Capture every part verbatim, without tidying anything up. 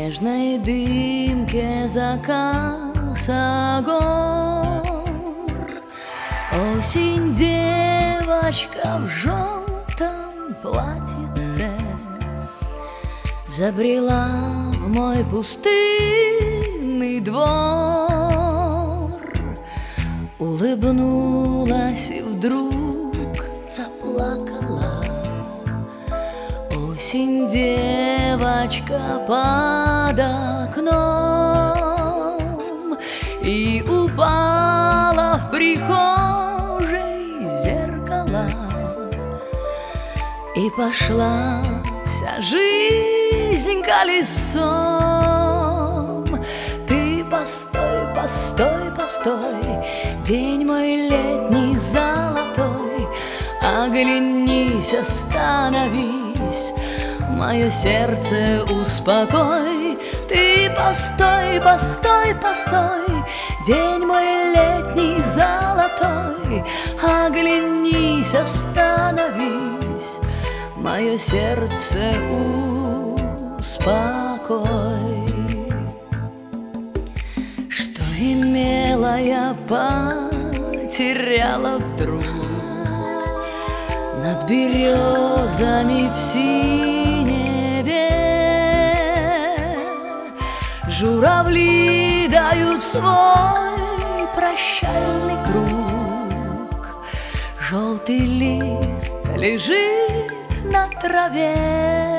нежной дымке заката гор. Осень, девочка в желтом платьице забрела в мой пустынный двор, улыбнулась и вдруг заплакала. Осень, девочка под окном, и упала в прихожей зеркало, и пошла вся жизнь колесом. Ты постой, постой, постой, день мой летний золотой, оглянись, остановись, мое сердце успокой. Ты постой, постой, постой, день мой летний золотой, оглянись, остановись, мое сердце успокой. Что имела я, потеряла вдруг над березами в синеве. Журавли дают свой прощальный круг, желтый лист лежит на траве.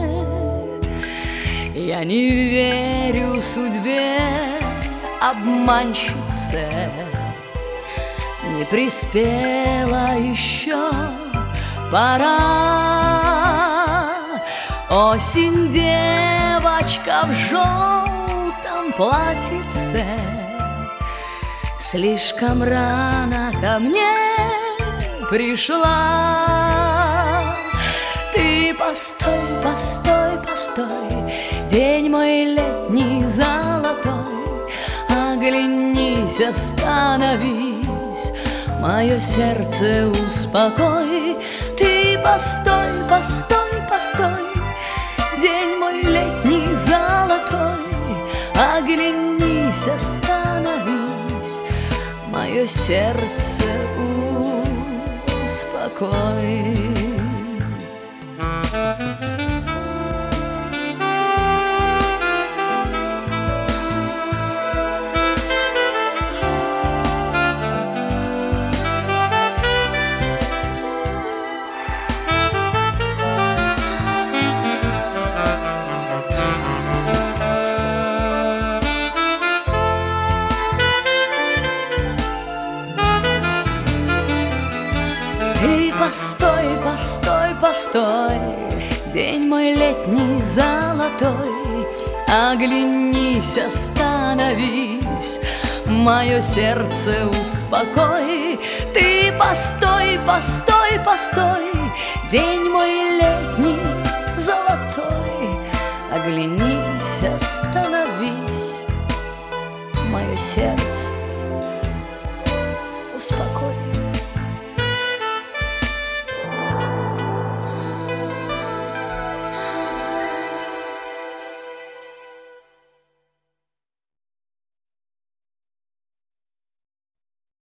Я не верю судьбе обманщице, не приспела еще пора. Осень, девочка в желтом платьице слишком рано ко мне пришла. Ты постой, постой, постой, день мой летний золотой, оглянись, остановись, мое сердце успокой. Ты постой, постой, постой, день мой летний золотой, оглянись, остановись, мое сердце успокой. Ты постой, постой, постой, день мой летний золотой, оглянись, остановись, мое сердце успокой. Ты постой, постой, постой, день мой летний золотой, оглянись, остановись, мое сердце успокой.